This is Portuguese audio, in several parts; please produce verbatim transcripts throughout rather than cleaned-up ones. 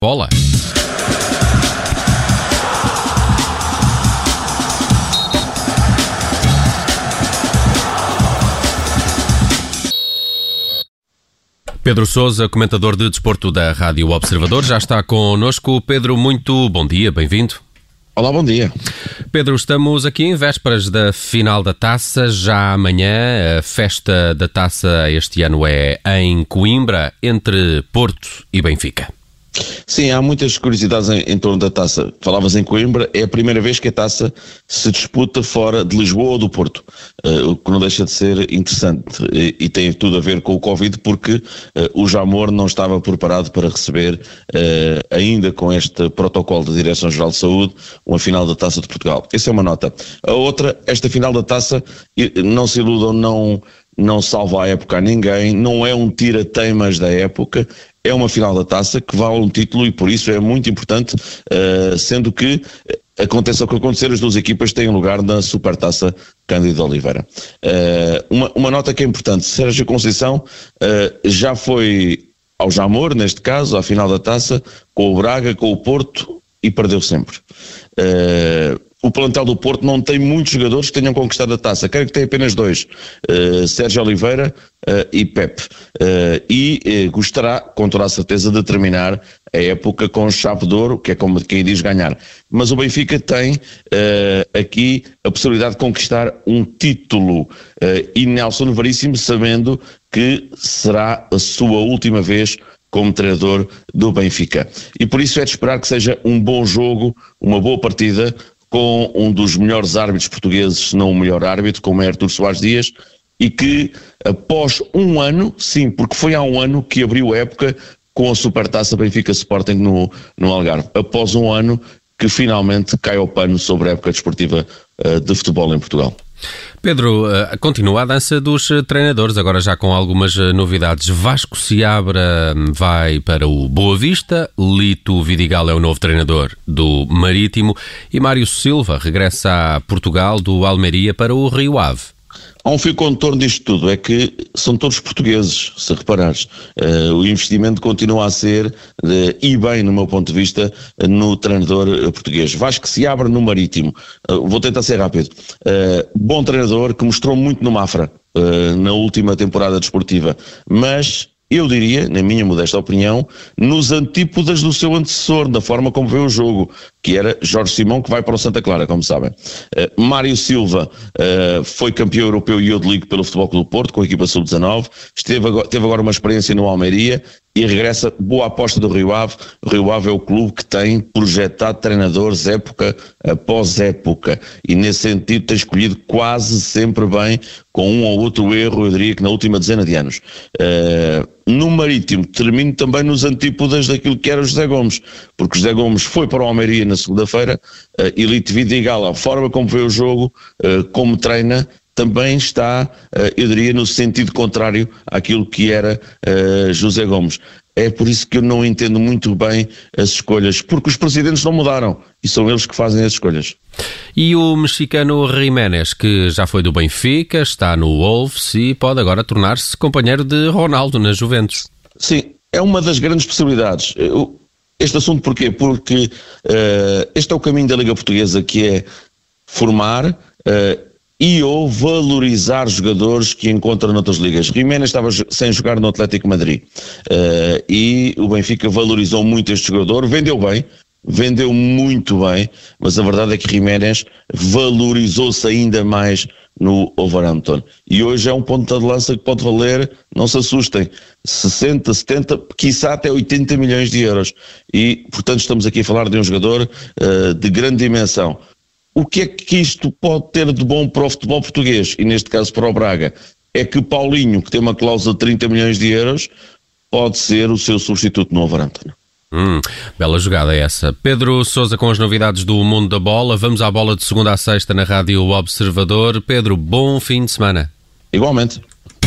Bola. Pedro Sousa, comentador de desporto da Rádio Observador, já está connosco. Pedro, muito bom dia, bem-vindo. Olá, bom dia. Pedro, estamos aqui em vésperas da final da Taça, já amanhã. A festa da Taça este ano é em Coimbra, entre Porto e Benfica. Sim, há muitas curiosidades em, em torno da Taça. Falavas em Coimbra, é a primeira vez que a Taça se disputa fora de Lisboa ou do Porto, uh, o que não deixa de ser interessante e, e tem tudo a ver com o Covid, porque uh, o Jamor não estava preparado para receber, uh, ainda com este protocolo da Direção-Geral de Saúde, uma final da Taça de Portugal. Essa é uma nota. A outra, esta final da Taça, não se iludam, não... não salva a época a ninguém, não é um tira-teimas da época, é uma final da Taça que vale um título e por isso é muito importante, uh, sendo que aconteça o que acontecer, as duas equipas têm lugar na Supertaça Cândido Oliveira. Uh, uma, uma nota que é importante, Sérgio Conceição uh, já foi ao Jamor, neste caso, à final da Taça, com o Braga, com o Porto, e perdeu sempre. Uh, O plantel do Porto não tem muitos jogadores que tenham conquistado a Taça. Creio que tem apenas dois, uh, Sérgio Oliveira uh, e Pepe. Uh, e uh, gostará, com toda a certeza, de terminar a época com chave de ouro, que é como quem diz ganhar. Mas o Benfica tem uh, aqui a possibilidade de conquistar um título. Uh, e Nelson Veríssimo, sabendo que será a sua última vez como treinador do Benfica. E por isso é de esperar que seja um bom jogo, uma boa partida, com um dos melhores árbitros portugueses, se não o melhor árbitro, como é Artur Soares Dias, e que após um ano, sim, porque foi há um ano que abriu a época com a Supertaça Benfica Sporting no, no Algarve, após um ano que finalmente cai ao pano sobre a época desportiva uh, de futebol em Portugal. Pedro, continua a dança dos treinadores, agora já com algumas novidades. Vasco Seabra vai para o Boa Vista, Lito Vidigal é o novo treinador do Marítimo e Mário Silva regressa a Portugal do Almeria para o Rio Ave. Há um fio contorno disto tudo, é que são todos portugueses, se reparares. Uh, o investimento continua a ser, uh, e bem, no meu ponto de vista, uh, no treinador uh, português. Vasco Seabra no Marítimo. Uh, vou tentar ser rápido. Uh, bom treinador que mostrou muito no Mafra, uh, na última temporada desportiva, mas eu diria, na minha modesta opinião, nos antípodas do seu antecessor, da forma como veio o jogo, que era Jorge Simão, que vai para o Santa Clara, como sabem. Uh, Mário Silva uh, foi campeão europeu Youth League pelo Futebol Clube do Porto, com a equipa sub dezanove, esteve agora, teve agora uma experiência no Almeria e regressa, boa aposta do Rio Ave. O Rio Ave é o clube que tem projetado treinadores época após época e nesse sentido tem escolhido quase sempre bem, com um ou outro erro, eu diria que na última dezena de anos. Uh, no Marítimo, termino também nos antípodas daquilo que era o José Gomes, porque o José Gomes foi para o Almeria na segunda-feira, uh, e Lito Vidigal, a forma como vê o jogo, uh, como treina, também está, eu diria, no sentido contrário àquilo que era uh, José Gomes. É por isso que eu não entendo muito bem as escolhas, porque os presidentes não mudaram e são eles que fazem as escolhas. E o mexicano Jiménez, que já foi do Benfica, está no Wolves e pode agora tornar-se companheiro de Ronaldo na Juventus. Sim, é uma das grandes possibilidades. Eu, este assunto porquê? Porque uh, este é o caminho da Liga Portuguesa, que é formar uh, e ou valorizar jogadores que encontram noutras ligas. Jiménez estava sem jogar no Atlético Madrid uh, e o Benfica valorizou muito este jogador, vendeu bem, vendeu muito bem, mas a verdade é que Jiménez valorizou-se ainda mais no Wolverhampton. E hoje é um ponto de lança que pode valer, não se assustem, sessenta, setenta, quiçá até oitenta milhões de euros. E, portanto, estamos aqui a falar de um jogador uh, de grande dimensão. O que é que isto pode ter de bom para o futebol português, e neste caso para o Braga? É que Paulinho, que tem uma cláusula de trinta milhões de euros, pode ser o seu substituto no Wolverhampton. Hum, bela jogada essa. Pedro Sousa com as novidades do mundo da bola. Vamos à bola de segunda a sexta na Rádio Observador. Pedro, bom fim de semana. Igualmente.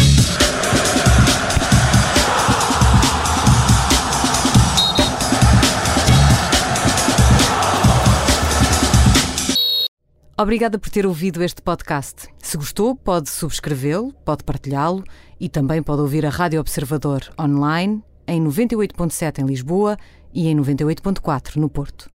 Obrigada por ter ouvido este podcast. Se gostou, pode subscrevê-lo, pode partilhá-lo e também pode ouvir a Rádio Observador online em noventa e oito ponto sete em Lisboa e em noventa e oito ponto quatro no Porto.